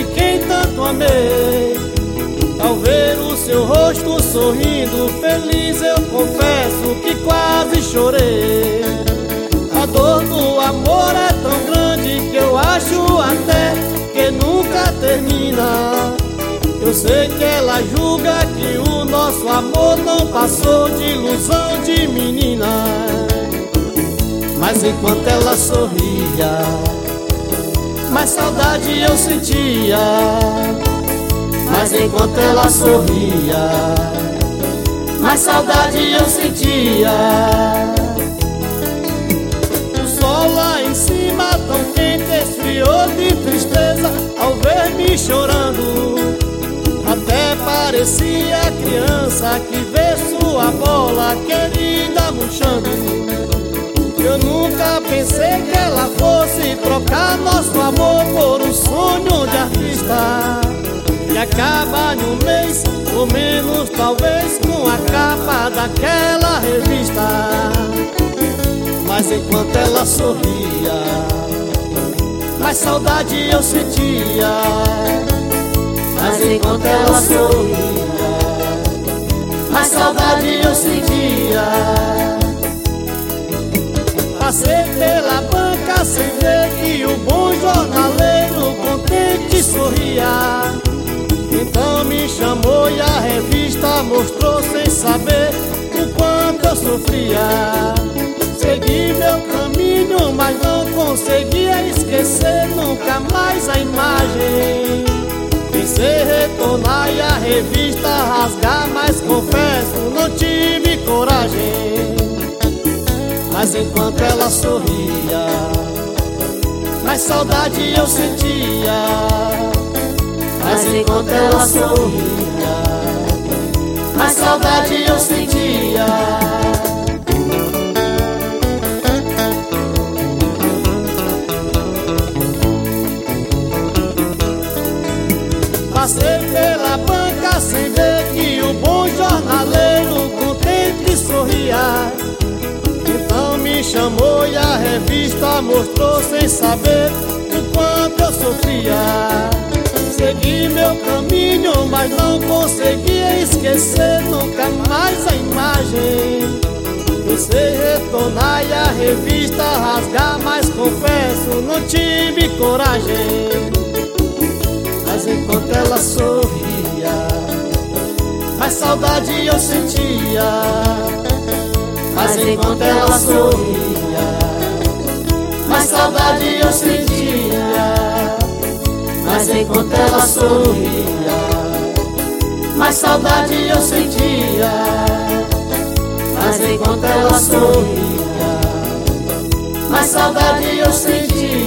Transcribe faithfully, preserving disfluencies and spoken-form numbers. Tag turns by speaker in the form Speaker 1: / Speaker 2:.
Speaker 1: quem tanto amei. Ao ver o seu rosto sorrindo feliz, eu confesso que quase chorei. A dor do amor é tão grande que eu acho até que nunca termina. Eu sei que ela julga que o nosso amor não passou de ilusão de menina. Mas enquanto ela sorria, mais saudade eu sentia. Mas enquanto ela sorria, mais saudade eu sentia. O sol lá em cima tão quente esfriou de tristeza ao ver-me chorando. Até parecia criança que vê sua bola querida murchando. Eu nunca pensei que ela fosse trocar nosso amor por um sonho de artista, e acaba em um mês, ou menos talvez, com a capa daquela revista. Mas enquanto ela sorria, mais saudade eu sentia. Mas enquanto ela sorria, mais saudade eu sentia. Passei pela banca sem ver que o bom jornaleiro contente sorria. Então me chamou e a revista mostrou sem saber o quanto eu sofria. Segui meu caminho, mas não conseguia esquecer nunca mais a imagem. Pensei retornar e a revista rasgar, mas confesso, não tive coragem. Mas enquanto ela sorria, mais saudade eu sentia. Mas enquanto ela sorria, mais saudade eu sentia. Passei pela banca sem ver que o bom jornaleiro contente sorria. Então me chamou e a revista mostrou sem saber o quanto eu sofria. Segui meu caminho, mas não conseguia esquecer nunca mais a imagem. Pensei retornar e a revista rasgar, mas confesso, não tive coragem. Mas enquanto ela sorria, mais saudade eu sentia. Mas enquanto ela sorria, mais saudade eu sentia. Mas enquanto ela sorria, mais saudade eu sentia. Mas enquanto ela sorria, mais saudade eu sentia.